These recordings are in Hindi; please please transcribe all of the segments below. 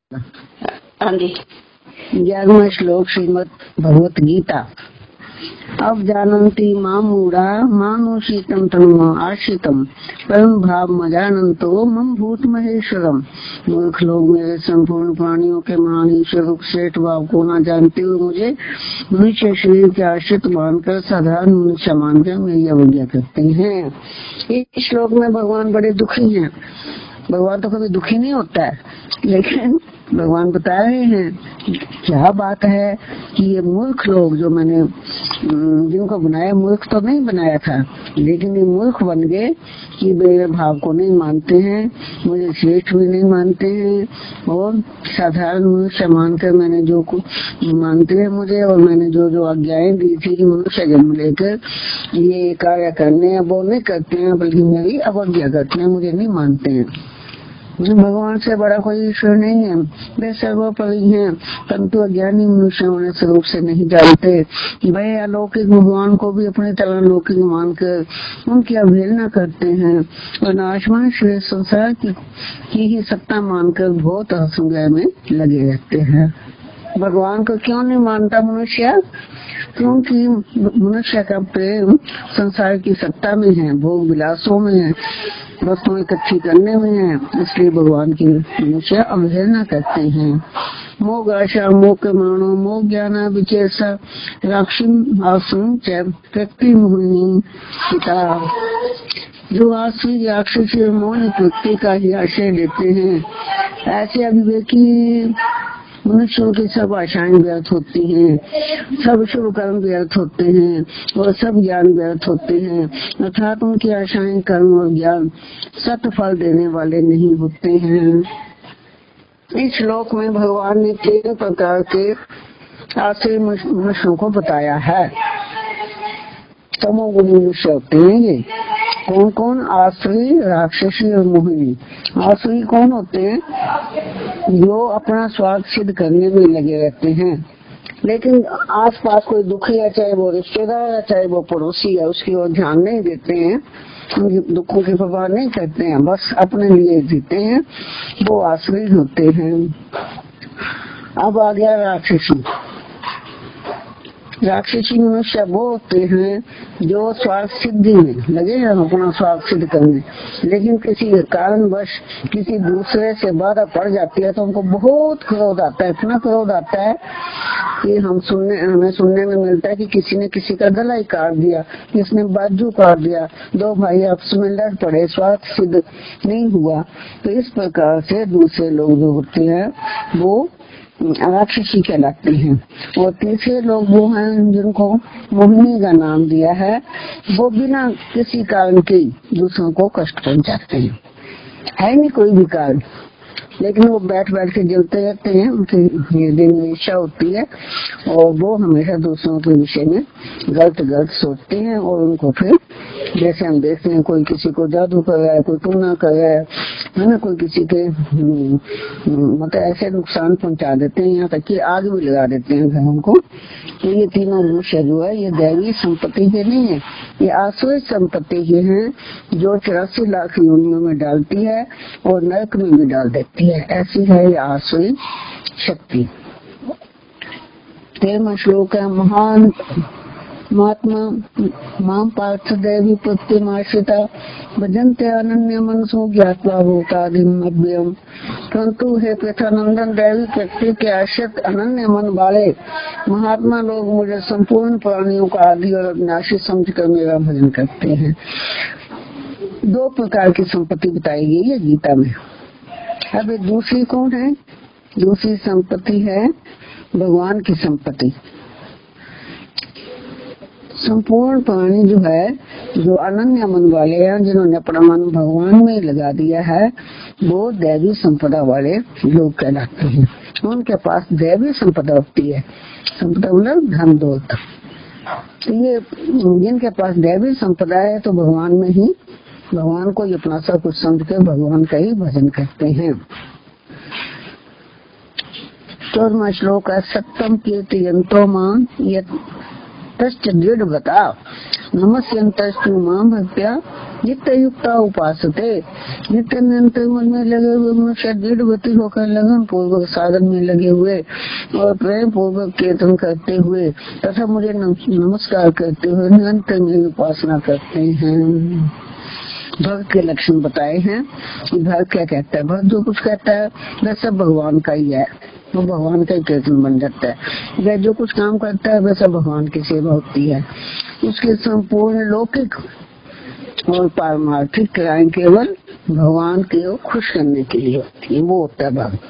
हाँ जी। 11वां श्लोक श्रीमद् भगवत गीता। अब जानन्ति मां मूढ़ा मानुषितं तनुमा आश्रितम् परम भाव मजानन्तो मम भूत महेश्वरम। मूर्ख लोग मेरे संपूर्ण प्राणियों के महान ईश्वर रूप श्रेष्ठ भाव को न जानते हुए मुझे मनुष्य शरीर के आश्रित मानकर साधारण मनुष्य मानकर मेरी अवज्ञा करते हैं। इस श्लोक में भगवान बड़े दुखी हैं। भगवान तो कभी दुखी नहीं होता है, लेकिन भगवान बता रहे हैं क्या बात है कि ये मूर्ख लोग जो मैंने जिनको बनाया, मूर्ख तो नहीं बनाया था, लेकिन ये मूर्ख बन गए कि मेरे भाव को नहीं मानते हैं, मुझे श्रेष्ठ भी नहीं मानते हैं और साधारण मनुष्य मानकर मैंने जो मानते हैं मुझे, और मैंने जो जो आज्ञाएं दी थी कि मनुष्य जन्म लेकर ये कार्य करने हैं वो नहीं करते हैं, बल्कि मेरी अवज्ञा करते हैं, मुझे नहीं मानते हैं। भगवान से बड़ा कोई ईश्वर नहीं है, वे सर्वोपरि हैं, परंतु अज्ञानी मनुष्य उन्हें स्वरूप से नहीं जानते। वे अलौकिक भगवान को भी अपने तरह लौकिक मानकर उनकी अवहेलना करते हैं और नाशवान श्रेष्ठ संसार की ही सत्ता मानकर बहुत असंग्रह में लगे रहते हैं। भगवान को क्यों नहीं मानता मनुष्य? क्योंकि मनुष्य का प्रेम संसार की सत्ता में है, भोग विलासों में है, वस्तुएं इकट्ठी करने में है, इसलिए भगवान की मनुष्य अवहेलना करते हैं। मोह आशा मोह मानो मोह ज्ञान विचेषा राक्षिम आसुम च प्रकृति मोहिनी पिता। जो आसुरी राक्षसी मोह प्रकृति का ही आश्रय लेते हैं, ऐसे अविवेकी मनुष्यों की सब आशाएं व्यर्थ होती हैं, सब शुभ कर्म व्यर्थ होते हैं और सब ज्ञान व्यर्थ होते हैं, अर्थात उनकी आशाएं कर्म और ज्ञान सत फल देने वाले नहीं होते हैं। इस श्लोक में भगवान ने 3 प्रकार के आश्रय मनुष्यों को बताया है। तमोगुणी मनुष्य होते हैं ये। कौन कौन? आसुरी, राक्षसी और मोहिनी। आसुरी कौन होते हैं? जो अपना स्वार्थ सिद्ध करने में लगे रहते हैं, लेकिन आसपास कोई दुखी है, चाहे वो रिश्तेदार है चाहे वो पड़ोसी है, उसकी ओर ध्यान नहीं देते हैं, उनके दुखों की परवाह नहीं करते हैं, बस अपने लिए जीते हैं, वो आसुरी होते हैं। अब आ गया राक्षसी। राक्षसी मनुष्य वो होते हैं जो स्वार्थ सिद्धि में लगे हैं, अपना स्वार्थ सिद्ध करने, लेकिन किसी कारणवश किसी दूसरे से बाधा पड़ जाती है तो उनको बहुत क्रोध आता है, इतना क्रोध आता है कि हमें सुनने में मिलता है कि किसी ने किसी का गला ही काट दिया, किसने बाजू काट दिया, 2 भाई आपस में लड़ पड़े, स्वार्थ सिद्ध नहीं हुआ। तो इस प्रकार से दूसरे लोग जो होते हैं वो राक्षसी कहलाते हैं। और तीसरे लोग वो हैं जिनको मोहिनी का नाम दिया है, वो बिना किसी कारण के दूसरों को कष्ट पहुंचाते हैं, है नहीं कोई भी कारण, लेकिन वो बैठ बैठ के जलते रहते हैं, उनकी दिन में इच्छा होती है और वो हमेशा दूसरों के विषय में गलत सोचते हैं और उनको फिर जैसे हम देखते हैं कोई किसी को जादू कर रहा है, कोई टूना कर रहा है ना, कोई किसी के मतलब ऐसे नुकसान पहुंचा देते हैं, यहाँ तक कि आग भी लगा देते हैं घरों को। तो ये तीनों मनुष्य जो है ये दैवी संपत्ति के नहीं है, ये आसुरी संपत्ति के हैं, जो 84 लाख योनियों में डालती है और नरक में भी डाल देती है। ऐसी है ये आसुरी शक्ति। 13वां श्लोक है महान महात्मा मां पार्थ दैवी प्रत्यमाश्रिता भजन्ते अनन्य मनसो ज्ञात्वा भूतादिम अव्ययम्। परंतु हे पृथ्वानंदन, दैवी प्रकृति के आश्रित अनन्य मन वाले महात्मा लोग मुझे संपूर्ण प्राणियों का आदि और अविनाशी समझकर मेरा भजन करते हैं। 2 प्रकार की संपत्ति बताई गई है गीता में। अब ये दूसरी कौन है? दूसरी संपत्ति है भगवान की संपत्ति। संपूर्ण प्राणी जो है, जो अनन्य मन वाले हैं, जिन्होंने अपना मन भगवान में लगा दिया है, वो दैवी संपदा वाले लोग कहलाते हैं। उनके पास दैवी संपदा होती है, संपदा मतलब धन दौलत। ये जिनके पास दैवी संपदा है तो भगवान में ही, भगवान को अपना सब कुछ समझ कर भगवान का ही भजन करते हैं। 14वां श्लोक है सत्यम कीर्तयन्तो मां यत् तश्च दृढ़ बता नमस्यन्तस्तु मां भक्त्या नित्य युक्ता उपासते, नित्य निरंतर मन में लगे हुए मनुष्य दृढ़वती होकर लगन पूर्वक साधन में लगे हुए और प्रेम पूर्वक कीर्तन करते हुए तथा मुझे नमस्कार करते हुए निरंतर मेरी उपासना करते हैं। भक्त के लक्षण बताए हैं कि भक्त क्या कहता है। भक्त जो कुछ कहता है वह सब भगवान का ही है, वो भगवान का ही कीर्तन बन जाता है। वह जो कुछ काम करता है वह सब भगवान की सेवा होती है। उसके संपूर्ण लौकिक और पारमार्थिक क्रियाएं केवल भगवान को खुश करने के लिए होती है, वो होता है भक्त।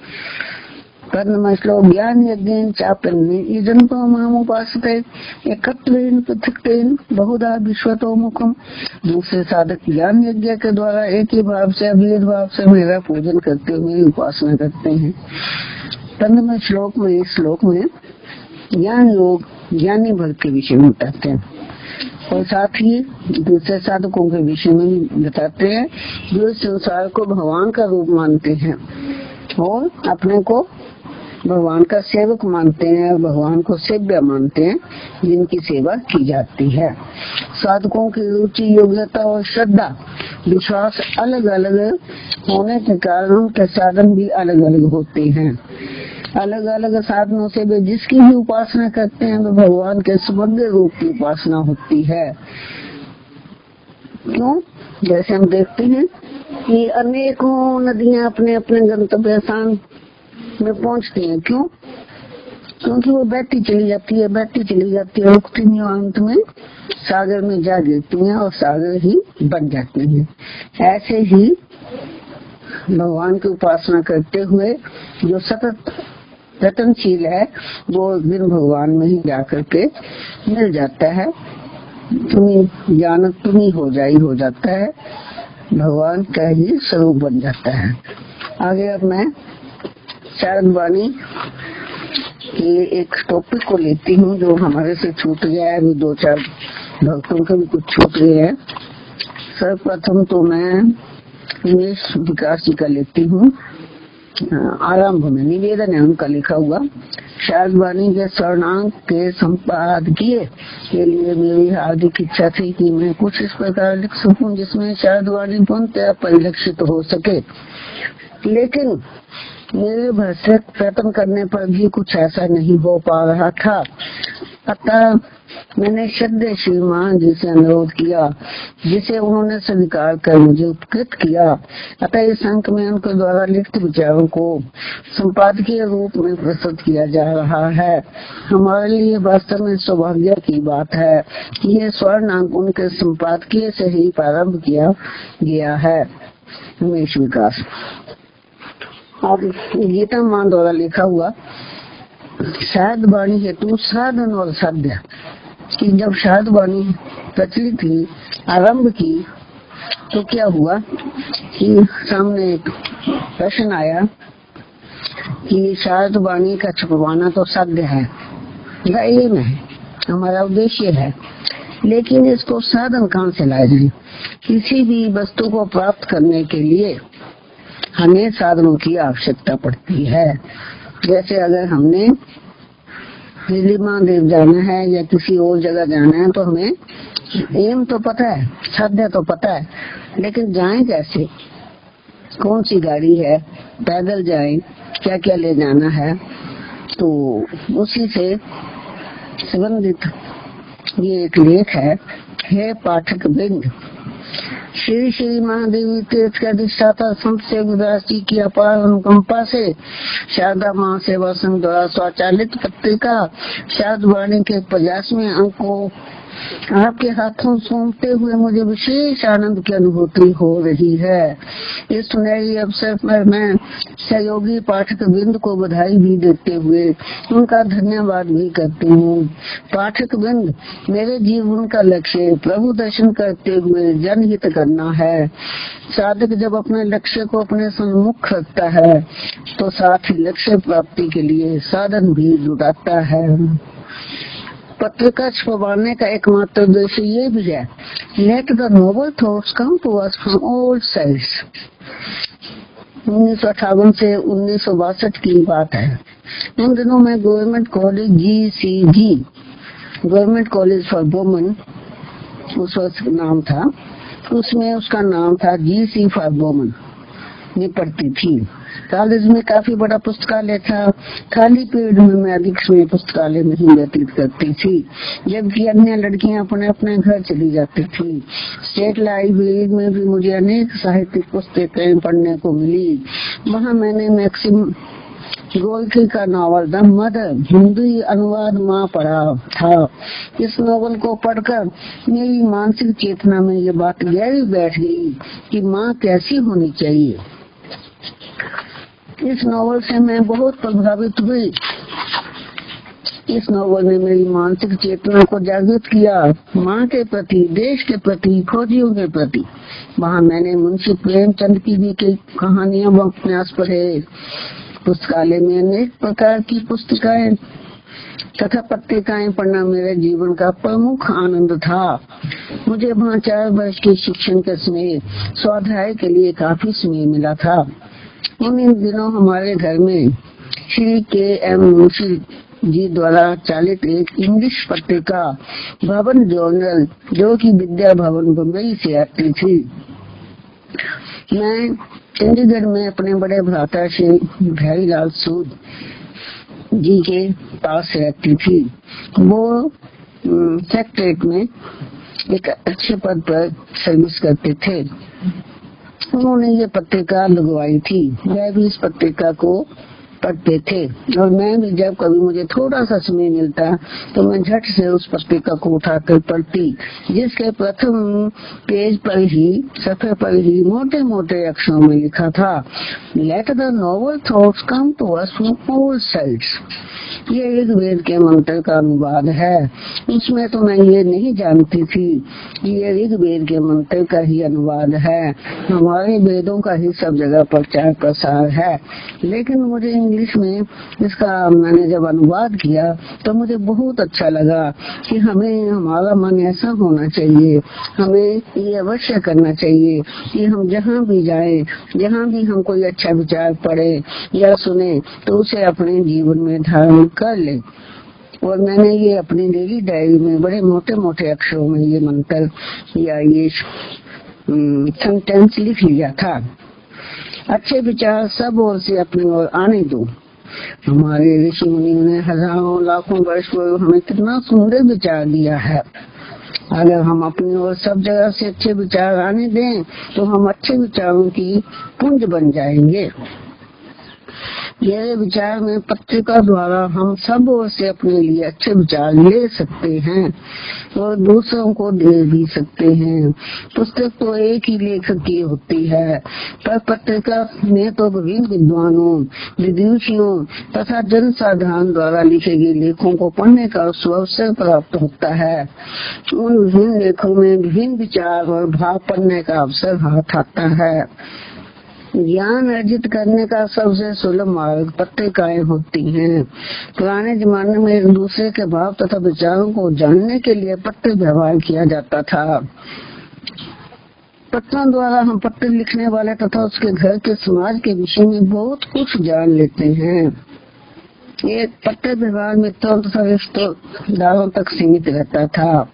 श्लोक ज्ञान यज्ञ चापन्ने इदंतो माम उपासते एकत्वेन पृथक्तेन बहुधा विश्वतो मुखम। दूसरे साधक ज्ञान यज्ञ के द्वारा एक ही भाव से अभेद भाव से मेरा पूजन करते हुए मेरी उपासना करते हैं। 15वें श्लोक में, इस श्लोक में ज्ञान योग ज्ञानी भक्त के विषय में बताते हैं और साथ ही दूसरे साधकों के विषय में बताते हैं जो इस संसार को भगवान का रूप मानते हैं और अपने को भगवान का सेवक मानते हैं, भगवान को सेव्य मानते हैं, जिनकी सेवा की जाती है। साधकों की रुचि, योग्यता और श्रद्धा विश्वास अलग अलग होने के कारण उनके साधन भी अलग अलग होते हैं। अलग अलग साधनों से वे जिसकी भी उपासना करते हैं वो भगवान के समग्र रूप की उपासना होती है। क्यों? जैसे हम देखते हैं कि अनेकों नदियां अपने अपने गंतव्य स्थान में पहुंचती हैं। क्यों? क्योंकि वो बहती चली जाती है, बहती चली जाती है, रुकती नहीं और अंत में सागर में जा गिरती हैं और सागर ही बन जाती हैं। ऐसे ही भगवान की उपासना करते हुए जो सतत यत्नशील है वो दिन भगवान में ही जाकर के मिल जाता है। तुम्हें ज्ञान तुम्ही हो जाता है, भगवान का ही स्वरूप बन जाता है। आगे अब मैं शारद वाणी के एक टॉपिक को लेती हूँ जो हमारे से छूट गया है, अभी 2-4 भक्तों के भी कुछ छूट गए हैं। सर्वप्रथम तो मैं दिनेश विकास जी का लेती हूँ। आरंभ में निवेदन है उनका लिखा हुआ। शारद वाणी के स्वर्णांक के संपादकीय के लिए मेरी हार्दिक इच्छा थी कि मैं कुछ इस प्रकार लिख सकूं जिसमें शारद वाणी पूर्णतः परिलक्षित हो सके, लेकिन मेरे भरसक प्रयत्न करने पर भी कुछ ऐसा नहीं हो पा रहा था। अतः मैंने श्रद्धेय श्रीमान जी से अनुरोध किया, जिसे उन्होंने स्वीकार कर मुझे उपकृत किया। अतः इस अंक में उनके द्वारा लिखित विचारों को संपादकीय रूप में प्रस्तुत किया जा रहा है। हमारे लिए वास्तव में सौभाग्य की बात है कि ये स्वर्ण अंक उनके संपादकीय से ही प्रारंभ किया गया है। रमेश विकास और गीता मां द्वारा लिखा हुआ शारद वाणी हेतु साधन और साध्य कि जब शारद वाणी प्रचलित हुई, आरंभ की, तो क्या हुआ कि सामने एक प्रश्न आया कि शारद वाणी का छपवाना तो साध्य है, एम है, हमारा उद्देश्य है, लेकिन इसको साधन कहाँ से लाए जाए? किसी भी वस्तु को प्राप्त करने के लिए हमें साधनों की आवश्यकता पड़ती है। जैसे अगर हमने दिल्ली महादेव जाना है या किसी और जगह जाना है तो हमें एम तो पता है, साध्य तो पता है, लेकिन जाएं कैसे, कौन सी गाड़ी है, पैदल जाएं, क्या क्या ले जाना है। तो उसी से संबंधित ये एक लेख है पाठक वृंद। श्री श्री महादेवी तीर्थ के अधिष्ठाता संत सेवदास जी की अपार अनुकंपा से शारदा मां सेवा संघ द्वारा स्वचालित पत्रिका शारद वाणी के 50वें अंक को आपके हाथों सौंपते हुए मुझे विशेष आनंद की अनुभूति हो रही है। इस सुनहरी अवसर पर मैं सहयोगी पाठक वृंद को बधाई भी देते हुए उनका धन्यवाद भी करती हूँ। पाठक वृंद, मेरे जीवन का लक्ष्य प्रभु दर्शन करते हुए जनहित करना है। साधक जब अपने लक्ष्य को अपने सम्मुख रखता है तो साथ ही लक्ष्य प्राप्ति के लिए साधन भी जुटाता है। पत्रिका छपवाने का एकमात्र उद्देश्य ये भी है, let the noble thoughts come to us from all sides. 1958 से 1962 की बात है। उन दिनों में government college GCG, government college for women उस वक्त नाम था, उसमें उसका नाम था G.C. फॉरबोमन में पढ़ती थी। कॉलेज में काफी बड़ा पुस्तकालय था। खाली पीरियड में मैं अधिक समय पुस्तकालय में ही व्यतीत करती थी, जबकि अन्य लड़कियां अपने अपने घर चली जाती थी। स्टेट लाइब्रेरी में भी मुझे अनेक साहित्यिक पुस्तकें पढ़ने को मिली। वहाँ मैंने मैक्सिम गोल्की का नॉवल द मदर हिंदी अनुवाद माँ पढ़ा था। इस नॉवल को पढ़कर मेरी मानसिक चेतना में ये बात गहरी बैठ गई कि माँ कैसी होनी चाहिए। इस नॉवल से मैं बहुत प्रभावित हुई। इस नॉवल ने मेरी मानसिक चेतना को जागृत किया, माँ के प्रति, देश के प्रति, खोजियों के प्रति। वहाँ मैंने मुंशी प्रेमचंद की भी कई कहानियां व उपन्यास पढ़े। पुस्तकालय में अनेक प्रकार की पुस्तकें तथा पत्रिकाएं पढ़ना मेरे जीवन का प्रमुख आनंद था। मुझे वहाँ 4 वर्ष के शिक्षण के समय स्वाध्याय के लिए काफी समय मिला था। उन दिनों हमारे घर में श्री के.एम. मुंशी जी द्वारा चालित एक इंग्लिश पत्रिका भवन जर्नल, जो कि विद्या भवन बम्बई से आती थी। मैं चंडीगढ़ में अपने बड़े भ्राता श्री बिहारीलाल सूद जी के पास रहती थी। वो सेक्रेटरीट में एक अच्छे पद पर सर्विस करते थे। उन्होंने ये पत्रिका लगवाई थी। वह भी इस पत्रिका को पढ़ते थे और मैं भी जब कभी मुझे थोड़ा सा समय मिलता तो मैं झट से उस पत्रिका को उठाकर पढ़ती, जिसके प्रथम पेज पर ही, सफे पर ही मोटे मोटे अक्षरों में लिखा था, let the noble thoughts come to us from all sides. ये ऋग्वेद के मंत्र का अनुवाद है। उसमें तो मैं ये नहीं जानती थी कि ये ऋग्वेद के मंत्र का ही अनुवाद है, हमारे वेदों का ही सब जगह प्रचार प्रसार है। लेकिन मुझे इंग्लिश में इसका मैंने जब अनुवाद किया तो मुझे बहुत अच्छा लगा कि हमें, हमारा मन ऐसा होना चाहिए, हमें ये अवश्य करना चाहिए कि हम जहाँ भी जाएं, जहाँ भी हम कोई अच्छा विचार पढ़े या सुने तो उसे अपने जीवन में धारण कर ले। और मैंने ये अपनी डेली डायरी में बड़े मोटे मोटे अक्षरों में ये मंत्र या ये सेंटेंस लिख लिया था। अच्छे विचार सब ओर से अपनी ओर आने दो। हमारे ऋषि मुनियों ने हजारों लाखों वर्ष पूर्व हमें कितना सुंदर विचार दिया है। अगर हम अपनी ओर सब जगह से अच्छे विचार आने दें तो हम अच्छे विचारों की पुंज बन जाएंगे। मेरे विचार में पत्रिका द्वारा हम सब ओर से अपने लिए अच्छे विचार ले सकते हैं और दूसरों को दे भी सकते हैं। पुस्तक तो एक ही लेखक की होती है, पर पत्रिका में तो विभिन्न विद्वानों, विदुषियों तथा जन साधारण द्वारा लिखे गए लेखों को पढ़ने का अवसर प्राप्त होता है। उन विभिन्न लेखों में विभिन्न विचार और भाव पढ़ने का अवसर हाथ आता है। ज्ञान अर्जित करने का सबसे सुलभ मार्ग पत्रिकाएं होती हैं। पुराने जमाने में एक दूसरे के भाव तथा विचारों को जानने के लिए पत्र व्यवहार किया जाता था। पत्रों द्वारा हम पत्र लिखने वाले तथा उसके घर के समाज के विषय में बहुत कुछ जान लेते हैं। ये पत्र व्यवहार मित्रों तथा रिश्तेदारों तक सीमित रहता था,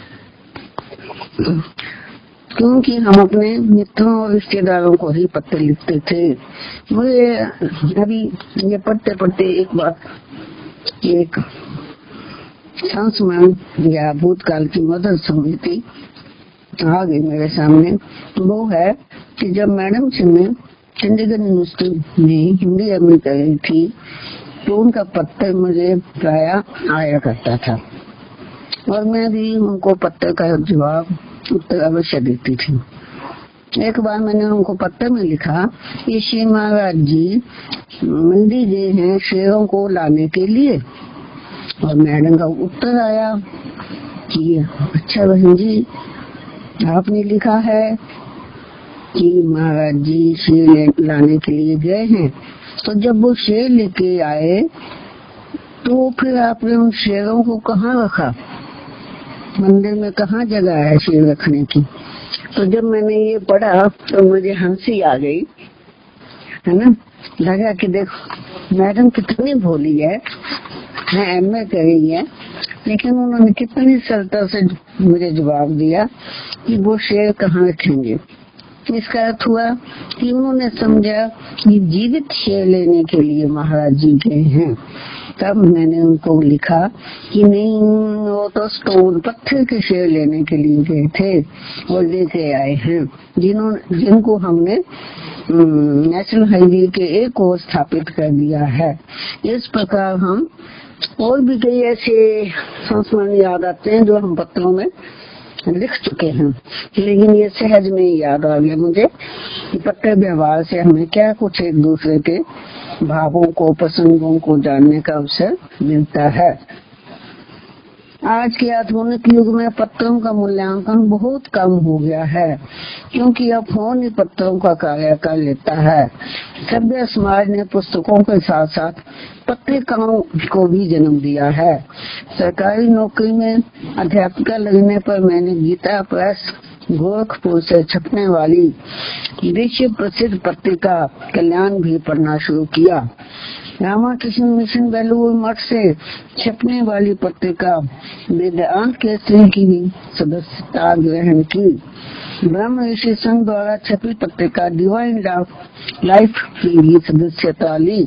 क्योंकि हम अपने मित्रों और रिश्तेदारों को ही पत्र लिखते थे। मुझे अभी ये पढ़ते पढ़ते एक बात, एक संस्मरण या भूतकाल की मदद स्मृति आ गई मेरे सामने। वो है कि जब मैडम से मैं चंडीगढ़ यूनिवर्सिटी में हिंदी एमए कर रही थी तो उनका पत्र मुझे प्राय आया करता था और मैं भी उनको पत्र का जवाब उत्तर अवश्य देती थी। एक बार मैंने उनको पत्र में लिखा कि श्री महाराज जी मंडी गए हैं शेरों को लाने के लिए, और मैडम का उत्तर आया कि अच्छा बहन जी, आपने लिखा है कि महाराज जी शेर लाने के लिए गए हैं, तो जब वो शेर लेके आए तो फिर आपने उन शेरों को कहाँ रखा, मंदिर में कहाँ जगह है शेर रखने की। तो जब मैंने ये पढ़ा तो मुझे हंसी आ गई, है ना। लगा कि देखो मैडम कितनी भोली है, एमए कर रही है, लेकिन उन्होंने कितनी सरलता से मुझे जवाब दिया कि वो शेर कहाँ रखेंगे। इसका अर्थ हुआ कि उन्होंने समझा कि जीवित शेर लेने के लिए महाराज जी गए हैं। तब मैंने उनको लिखा कि नहीं, वो तो स्टोन पत्थर के शेर लेने के लिए गए थे और लेके आए हैं, जिनको हमने नेशनल हाईवे के एक और स्थापित कर दिया है। इस प्रकार हम और भी कई ऐसे संस्मरण याद आते हैं जो हम पत्रों में लिख चुके हैं, लेकिन ये सहज में याद आ गया मुझे कि पत्र व्यवहार से हमें क्या कुछ एक दूसरे के भावों को, प्रसंगों को जानने का अवसर मिलता है। आज के आधुनिक युग में पत्रों का मूल्यांकन बहुत कम हो गया है, क्योंकि अब फोन ही पत्रों का कार्य कर लेता है। सभ्य समाज ने पुस्तकों के साथ साथ पत्रिकाओं को भी जन्म दिया है। सरकारी नौकरी में अध्यापिका लगने पर मैंने गीता प्रेस गोरखपुर से छपने वाली विश्व प्रसिद्ध पत्रिका कल्याण भी पढ़ना शुरू किया। रामाकृष्ण मिशन बेलूर मठ से छपने वाली पत्रिका वेदांत केसरी की भी सदस्यता ग्रहण की। ब्रह्म ऋषि संघ द्वारा छपी पत्रिका डिवाइन लाइफ की भी सदस्यता ली।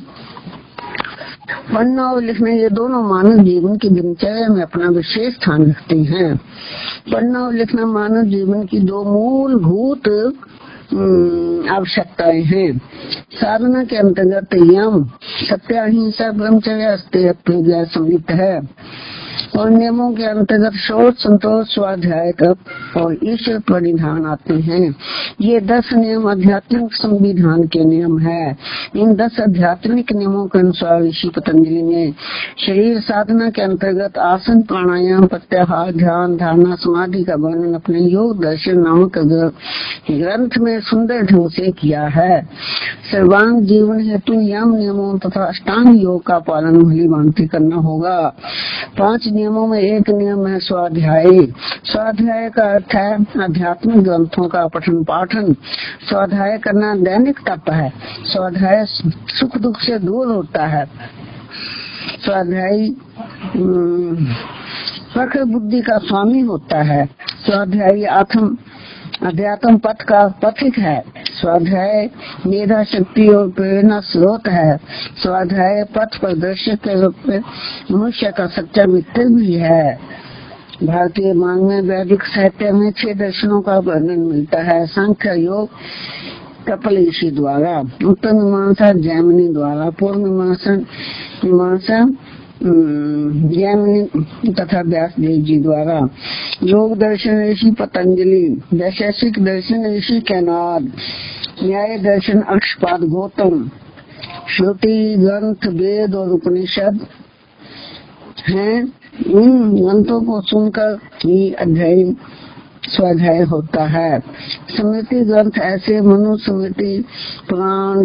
पढ़ना और लिखना ये दोनों मानव जीवन की दिनचर्या में अपना विशेष स्थान रखते हैं। पढ़ना और लिखना मानव जीवन की दो मूलभूत आवश्यकताएं हैं। साधना के अंतर्गत यम, सत्य, अहिंसा, ब्रह्मचर्य, अस्तेय सम्मिलित है और नियमों के अंतर्गत शोध, संतोष, स्वाध्याय और ईश्वर परिधान आते हैं। ये 10 नियम आध्यात्मिक संविधान के नियम है। इन 10 आध्यात्मिक नियमों के अनुसार ऋषि पतंजलि ने शरीर साधना के अंतर्गत आसन, प्राणायाम, प्रत्याहार, ध्यान, धारणा, समाधि का वर्णन अपने योग दर्शन नामक ग्रंथ में सुंदर ढंग से किया है। सर्वांग जीवन हेतु यम नियमों तथा अष्टांग योग का पालन भली भांति करना होगा। 5 नियमों में एक नियम है स्वाध्याय। स्वाध्याय का अर्थ है आध्यात्मिक ग्रंथों का पठन पाठन। स्वाध्याय करना दैनिक तप है। स्वाध्याय सुख दुख से दूर होता है। स्वाध्याय प्रखर बुद्धि का स्वामी होता है। स्वाध्याय अध्यात्म पथ का पथिक है। स्वाध्याय मेधा शक्ति और प्रेरणा स्रोत है। स्वाध्याय पथ प्रदर्शक के रूप में मनुष्य का सच्चा मित्र भी है। भारतीय मांग में वैदिक साहित्य में 6 दर्शनों का वर्णन मिलता है। सांख्य योग कपिल ऋषि द्वारा, उत्तर मीमांसा जैमिनी द्वारा, पूर्व मीमांसा जैमिनी तथा व्यासदेव जी द्वारा, योग दर्शन ऋषि पतंजलि, वैशेषिक दर्शन ऋषि कैनाद, न्याय दर्शन अक्षपाद गौतम, श्रुति ग्रंथ वेद और उपनिषद हैं। इन ग्रंथों को सुनकर ही अध्ययन स्वाध्याय होता है। स्मृति ग्रंथ ऐसे मनु स्मृति, पुराण,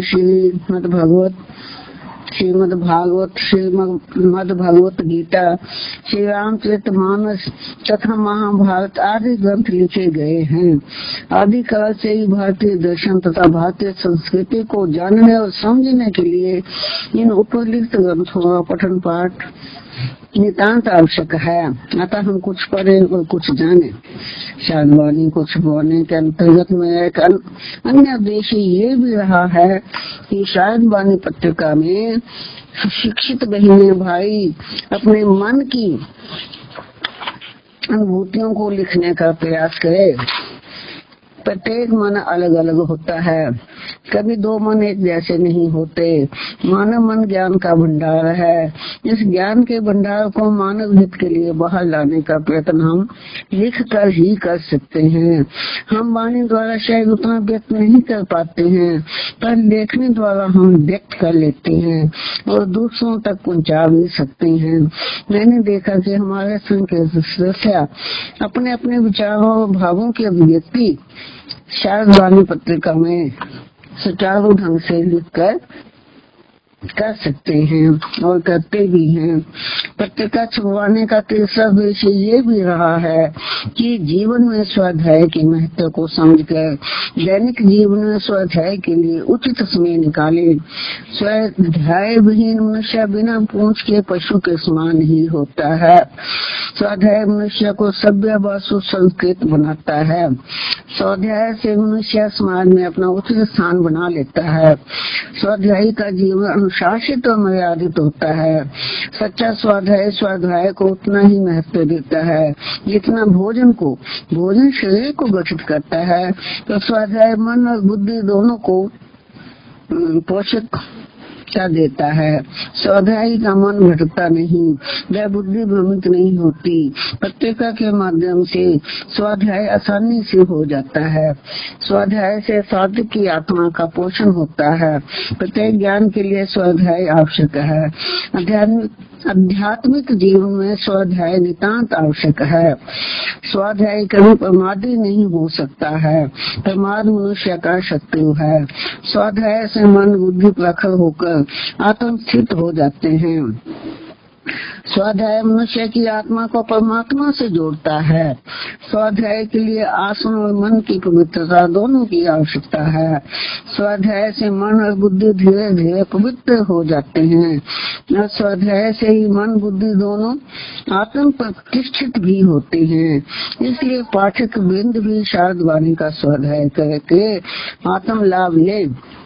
श्रीमद् भागवत, श्रीमद् भगवत गीता, श्री रामचरितमानस तथा महाभारत आदि ग्रंथ लिखे गए हैं। आदि काल से ही भारतीय दर्शन तथा भारतीय संस्कृति को जानने और समझने के लिए इन उपलिखित ग्रंथों का पठन पाठ नितांत आवश्यक है। अतः हम कुछ पढ़े और कुछ जाने। शायदवानी कुछ बोलने के अंतर्गत में एक अन्य उद्देश्य ये भी रहा है कि शायदवानी पत्रिका में शिक्षित बहने भाई अपने मन की अनुभूतियों को लिखने का प्रयास करे। प्रत्येक मन अलग अलग होता है। कभी 2 मन एक जैसे नहीं होते। मानव मन ज्ञान का भंडार है। इस ज्ञान के भंडार को मानव हित के लिए बाहर लाने का प्रयत्न हम लिख कर ही कर सकते हैं। हम वाणी द्वारा शायद उतना व्यक्त नहीं कर पाते हैं, पर लेखनी द्वारा हम व्यक्त कर लेते हैं और दूसरों तक पहुंचा भी सकते हैं। मैंने देखा कि हमारे संघ के सदस्य अपने अपने विचारों और भावों की अभिव्यक्ति शायदवानी पत्रिका में सुचारू ढंग से लिखकर कर सकते हैं और करते भी हैं। पत्रिका छपवाने का तीसरा उद्देश्य ये भी रहा है कि जीवन में स्वाध्याय के महत्व को समझकर दैनिक जीवन में स्वाध्याय के लिए उचित समय निकाले। स्वाध्याय विहीन मनुष्य बिना पूंछ के पशु के समान ही होता है। स्वाध्याय मनुष्य को सभ्य व सुसंस्कृत बनाता है। स्वाध्याय से मनुष्य समाज में अपना उचित स्थान बना लेता है। स्वाध्यायी का जीवन अनुशासित और मर्यादित होता है। सच्चा स्वाध्याय को उतना ही महत्व देता है जितना भोजन को। भोजन शरीर को गठित करता है तो स्वाध्याय मन और बुद्धि दोनों को पोषक देता है। स्वाध्यायी का मन भटकता नहीं, वह बुद्धि भ्रमित नहीं होती। पत्रिका के माध्यम से स्वाध्याय आसानी से हो जाता है। स्वाध्याय से साधक की आत्मा का पोषण होता है। प्रत्येक ज्ञान के लिए स्वाध्याय आवश्यक है। आध्यात्मिक जीवन में स्वाध्याय नितांत आवश्यक है। स्वाध्याय कभी प्रमादी नहीं हो सकता है। प्रमाद मनुष्य का शत्रु है। स्वाध्याय से मन बुद्धि प्रखर होकर आत्म स्थित हो जाते हैं। स्वाध्याय मनुष्य की आत्मा को परमात्मा से जोड़ता है। स्वाध्याय के लिए आसन और मन की पवित्रता दोनों की आवश्यकता है। स्वाध्याय से मन और बुद्धि धीरे धीरे पवित्र हो जाते हैं। स्वाध्याय से ही मन बुद्धि दोनों आत्म प्रतिष्ठित भी होते हैं। इसलिए पाठक वृंद भी शारद वाणी का स्वाध्याय करके आत्म लाभ ले।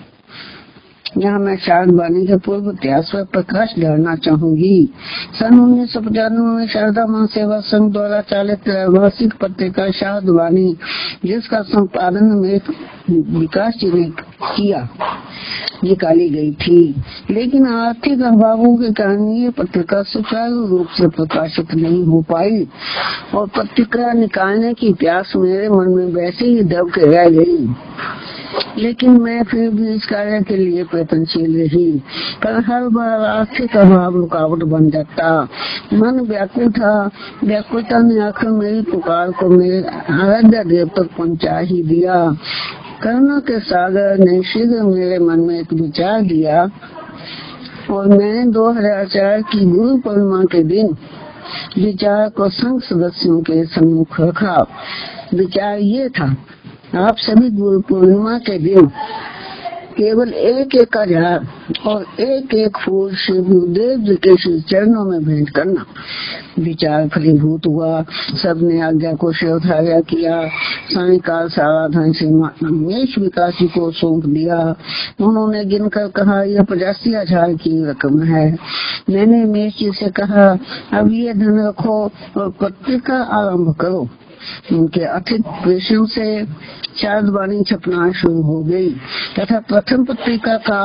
यहाँ मैं शारद वाणी के पूर्व इतिहास पर प्रकाश डालना चाहूंगी। सन 1995 में शारदा मां सेवा संघ द्वारा चालित त्रैमासिक पत्रिका शारद वाणी, जिसका संपादन में विकास जी ने किया, निकाली गई थी। लेकिन आर्थिक अभावों के कारण ये पत्रिका सुचारू रूप से प्रकाशित नहीं हो पाई और पत्रिका निकालने की प्यास मेरे मन में वैसे ही दब के रह गई। लेकिन मैं फिर भी इस कार्य के लिए प्रयत्नशील रही, पर हर बार आर्थिक अभाव रुकावट बन जाता। मन व्याकुल था। व्याकुलता ने आखिर मेरी पुकार को मेरे आराध्य देव तक पहुंचा ही दिया। करुणा के सागर ने शीघ्र मेरे मन में एक विचार दिया और मैंने 2004 की गुरु पूर्णिमा के दिन विचार को संघ सदस्यों के सम्मुख रखा। विचार ये था, आप सभी गुरु पूर्णिमा के दिन केवल एक एक हजार और एक एक फूल श्री गुरुदेव जी के श्री चरणों में भेंट करना। विचार फलीभूत हुआ। सबने आज्ञा को शिरोधार्य किया। सायंकाल साराधन से रमेश विकास जी को सौंप दिया। उन्होंने गिनकर कहा, यह 85,000 की रकम है। मैंने रमेश जी से कहा, अब ये धन रखो और पत्रिका आरम्भ करो। उनके अथिक प्रेषण से शारद वाणी छपना शुरू हो गई तथा प्रथम पत्रिका का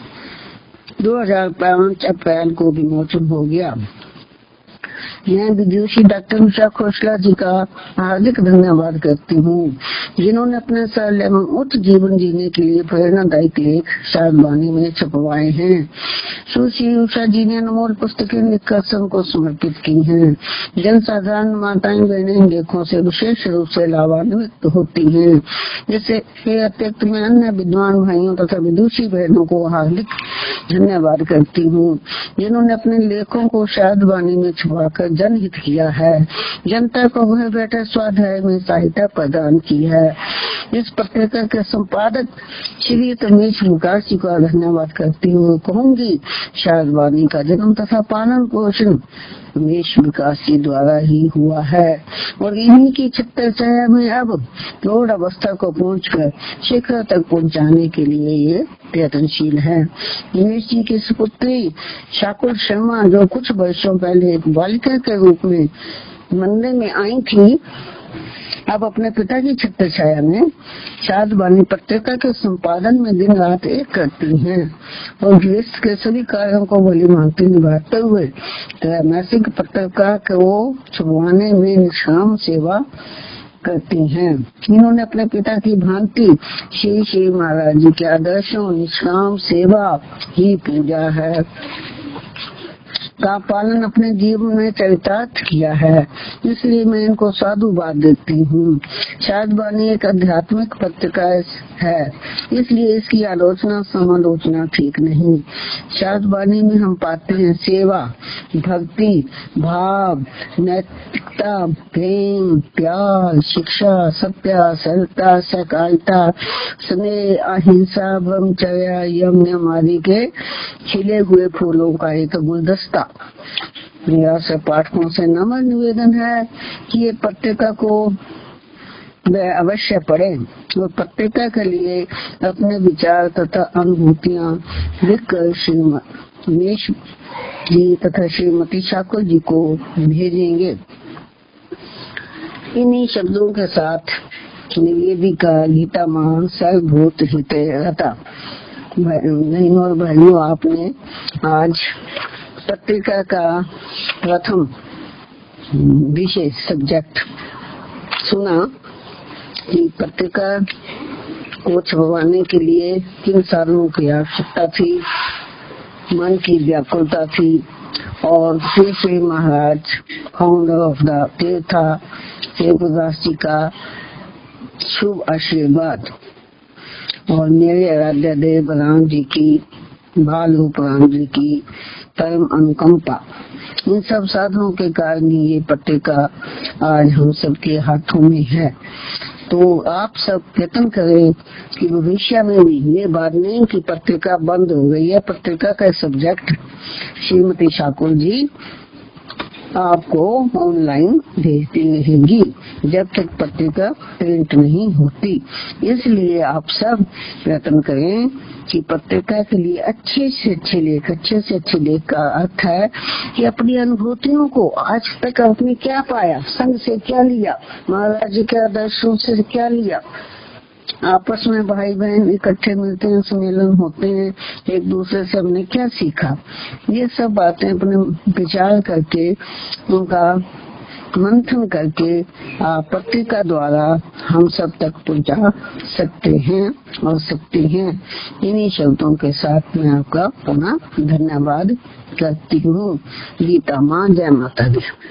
2005 अप्रैल को विमोचन हो गया। मैं विदुषी डॉक्टर उषा खोसला जी का हार्दिक धन्यवाद करती हूँ, जिन्होंने अपने सरल एवं उच्च जीवन जीने के लिए प्रेरणादायक लेख शारद वाणी में छपवाए हैं। सुश्री उषा जी ने अनमोल पुस्तकें लिखकर संघ को समर्पित की हैं। जनसाधारण माताएं बहनें इन लेखों से विशेष रूप से लाभान्वित होती हैं, जिससे अतिरिक्त मैं अन्य विद्वान भाइयों तथा विदुषी बहनों को हार्दिक धन्यवाद करती हूँ, जिन्होंने अपने लेखों को शारद वाणी में छुपाकर जनहित किया है। जनता को घर बैठे स्वाध्याय में सहायता प्रदान की है। इस पत्रिका के संपादक श्री रमेश विकास जी का धन्यवाद करती हूँ। कहूंगी, शारद वाणी का जन्म तथा पालन पोषण रमेश विकास जी द्वारा ही हुआ है और इन्हीं की छत्र छाया में अब प्रौढ़ अवस्था को पहुंचकर शिखर तक पहुंचाने के लिए ये प्रयत्नशील है। रमेश जी की सुपुत्री शाकुल शर्मा, जो कुछ वर्षों पहले एक बालिका के रूप में मंदिर में आई थी, अब अपने पिता की छत्र छाया में शारद वाणी पत्रिका के संपादन में दिन रात एक करती हैं और गृहस्थ के सभी कार्यों को भली भांति निभाते हुए त्रैमासिक पत्रिका को छपवाने में निष्काम सेवा करती हैं। इन्होंने अपने पिता की भांति श्री श्री महाराज जी के आदर्शों निष्काम सेवा ही पूजा है। का पालन अपने जीवन में चरितार्थ किया है, इसलिए मैं इनको साधुवाद देती हूँ। शारद वाणी एक आध्यात्मिक पत्रिका है, इसलिए इसकी आलोचना समालोचना ठीक नहीं। शारद वाणी में हम पाते हैं सेवा, भक्ति, भाव, नैतिकता, प्रेम, प्यार, शिक्षा, सत्य, सरलता, सहकारिता, स्नेह, अहिंसा, ब्रह्मचर्य, यम नियम आदि के खिले हुए फूलों का एक गुलदस्ता। मेरा सब पाठकों से नम्र निवेदन है कि ये पत्रिका को वे अवश्य पढ़ें और पत्रिका के लिए अपने विचार तथा अनुभूतियाँ लिखकर श्रीमती उमेश जी तथा श्रीमती ठाकुर जी को भेजेंगे। इन्हीं शब्दों के साथ निवेदिका गीता मां सर्वभूत हिते रता। बहनों और भाइयों, आपने आज पत्रिका का प्रथम विषय सब्जेक्ट सुना कि पत्रिका को छपवाने के लिए किन साधनों की आवश्यकता थी, मन की व्याकुलता थी और Shri Shri Maharaj founder of the Tirtha Shri Gurudas ji का शुभ आशीर्वाद और मेरे आराध्य देव बलराम जी की, बाल रूप राम जी की परम अनुकंपा, इन सब साधनों के कारण ये पत्रिका आज हम सबके हाथों में है। तो आप सब प्रयत्न करें कि भविष्य में भी ये बात नहीं कि पत्रिका बंद हो गई है। पत्रिका का सब्जेक्ट श्रीमती ठाकुर जी आपको ऑनलाइन भेजती रहेंगी जब तक पत्रिका प्रिंट नहीं होती। इसलिए आप सब प्रयत्न करें कि पत्रिका के लिए अच्छे से अच्छे लेख का अर्थ है कि अपनी अनुभूतियों को, आज तक आपने क्या पाया, संघ से क्या लिया, महाराज जी के आदर्शों से क्या लिया, आपस में भाई बहन इकट्ठे मिलते हैं, सम्मेलन होते हैं, एक दूसरे से हमने क्या सीखा, ये सब बातें अपने विचार करके, उनका मंथन करके पत्रिका द्वारा हम सब तक पहुंचा सकते हैं और सकती हैं। इन्हीं शब्दों के साथ मैं आपका पुनः धन्यवाद करती हूँ। गीता माँ, जय माता दी।